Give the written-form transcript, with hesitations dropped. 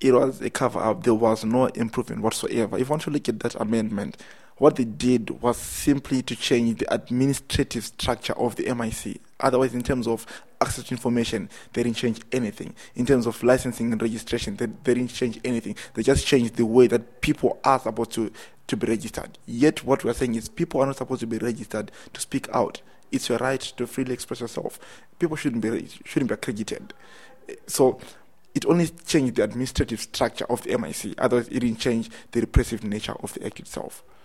it was a cover-up. There was no improvement whatsoever. If you want to look at that amendment, what they did was simply to change the administrative structure of the MIC. Otherwise, in terms of access to information, they didn't change anything. In terms of licensing and registration, they didn't change anything. They just changed the way that people are supposed to be registered. Yet what we're saying is people are not supposed to be registered to speak out. It's your right to freely express yourself. People shouldn't be accredited. So it only changed the administrative structure of the MIC. Otherwise, it didn't change the repressive nature of the act itself.